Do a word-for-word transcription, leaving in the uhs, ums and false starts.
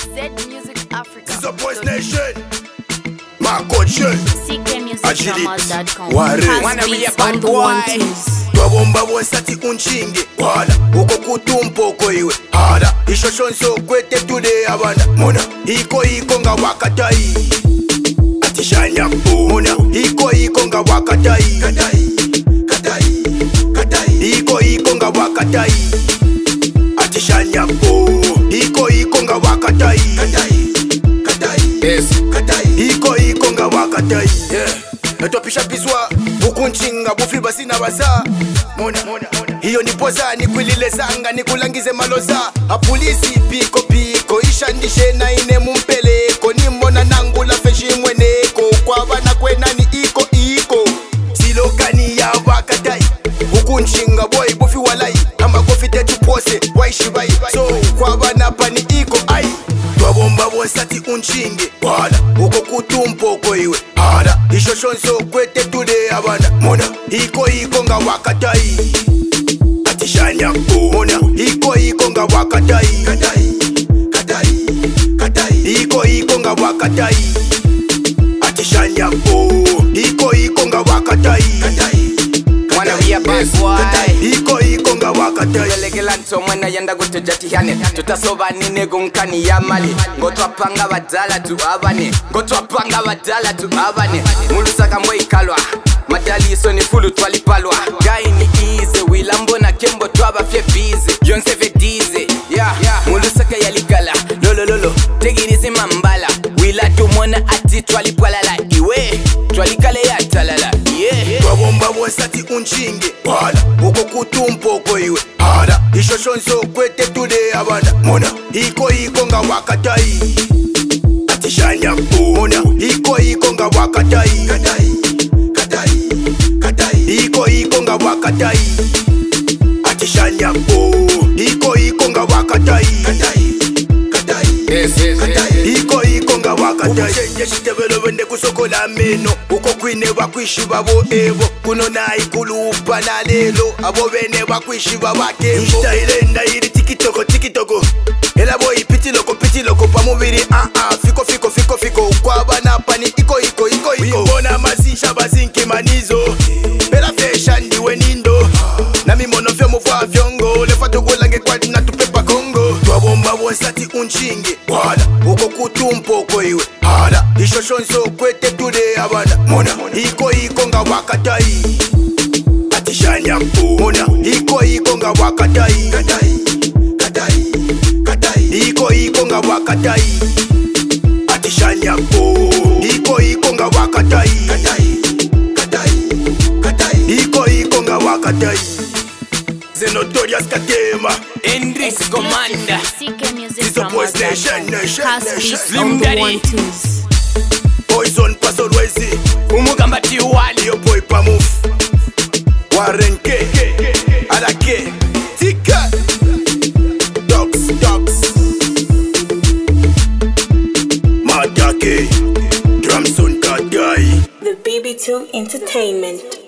Z Music Africa. It's a boys nation. My coach, C K Music Dramas dot com. Wanna be a bad boy. twabomba bonsati unchinge wala uko kutumpoko iwe hada ishoshonso kwete tude abana mona iko iko nga wakatai atishanya mona iko iko nga wakatai katai katai katai iko iko nga wakatai atishanya iko iko nga wakatai katai katai yes katai iko iko nga wakatai yeah. Natopisha bizwa bukunchinga bufi basi na baza mona hiyo ni poza ni kwilile zanga ni kulangize maloza apolisi piko piko ishandishe na ine mumpeleko ni mbona nangu la feshi mweneko kwa bana kwena ni iko iko silokani ya wakatai bukunchinga boy bufi walai ama kofi tetu pose waishi bai so kwa bana pani iko ai twabomba bonsati unchinge wala uko kutumpoko iwe hada ishoshonso kwete tude abana mona iko iko nga wakatai atishanya mona iko iko nga wakatai katai katai katai iko iko nga wakatai atishanya iko iko nga wakatai katai Wanna be a bad boy. iko iko nga wakatai Legelanto mwana yanda gutujatihane tutasoba nine gunkani ya mali ngotwapanga badala tu abane ngotwapanga badala tu abane mulusaka mwekalwa madali so ni fulu twalipalwa gai ni easy wilambo na kembo twaba fye busy yonse ve dize yeah mulusaka yaligala lolo lolo tegirize mambala wila tumona ati twalipalala iwe twalikale ya talala yeah twabomba bonsati unchinge wala uko kutumpoko iwe hada ishoshonso kwete tude abana mona iko iko nga wakatai atishanya mona iko iko nga wakatai katai katai katai iko iko nga wakatai atishanya iko iko nga wakatai katai katai yes yes katai iko iko nga wakatai ukushenje shitebelo wende kusokola meno uko kwine bakwishi babo evo kuno na ikulupa na lelo abo bene bakwishi babake ishtaile ndairi tikitoko tikitoko ela boy pitiloko pitiloko pamubiri ah ah fiko fiko fiko fiko kwa bana pani iko iko iko iko mbona mazisha bazinki manizo bela fesha ndiwe nindo na mimono fyo muvwa vyongo lefa tugolange kwa na tupepa kongo twabomba bonsati unchinge wala uko kutumpoko iwe hada ishoshonso kwete tude abana mona iko iko nga wakatai atishanya mona iko iko nga wakatai katai katai katai iko iko nga wakatai atishanya iko iko nga wakatai katai katai katai iko iko nga wakatai The Notorious Katema Hendrix Commander C K Music It's a boys Dramas dot nation com. nation Caspice nation Slim on the Daddy. one twos. Poison Pasol Wezi umugambati wali Yo boy Pamuf Warren K Alake Tika Dogs Dogs Madake Dramson Kadai The B B two Entertainment.